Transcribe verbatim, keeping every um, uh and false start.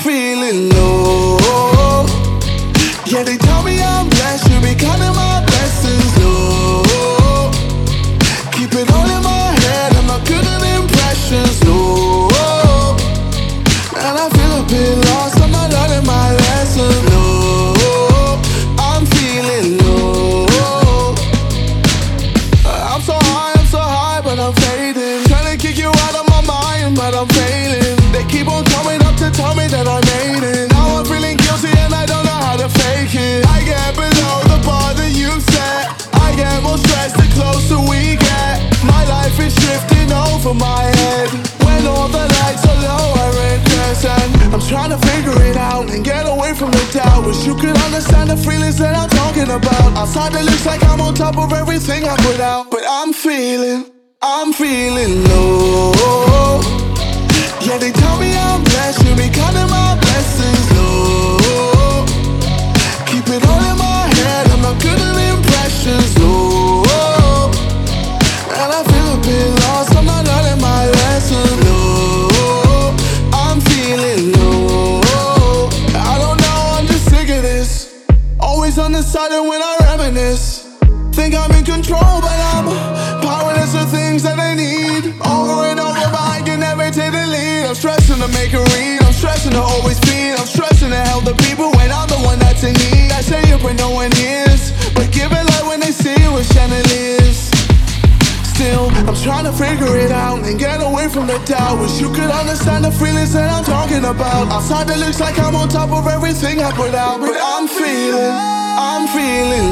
feeling low. Yeah, they tell me I'm blessed, you be counting my blessings low. Keep it all in my head, I'm not good at impressions, no. And I feel a bit lost, I'm not learning my lesson, no. I'm feeling low. I'm so high, I'm so high, but I'm fading. Trying to kick you out of my mind, but I'm failing. They keep on coming up to tell me that I made it. Now I'm feeling guilty and I don't know how to fake it. I get below the bar that you set. I get more stressed the closer we get. My life is drifting over my head. When all the lights are low, I regress. And I'm trying to figure it out and get away from the doubt. Wish you could understand the feelings that I'm talking about. Outside it looks like I'm on top of everything I put out, but I'm feeling, I'm feeling low. Yeah, they tell me I'm blessed, you be counting my blessings low. Keep it all in my head, I'm not good at impressions, no. And I feel a bit lost, I'm not learning my lesson, no. I'm feeling low. I don't know, I'm just sick of this. Always undecided when I reminisce. Think I'm in control, but I'm powerless for things that I need. Over and over, but I can never take the lead. I'm stressing to make a read, I'm stressing to always feed. I'm stressing to help the people when I'm the one that's in need. I say it but no one hears, but give it light when they see it with chandeliers. Still, I'm trying to figure it out and get away from the doubt. Wish you could understand the feelings that I'm talking about. Outside it looks like I'm on top of everything I put out, but I'm feeling, I'm feeling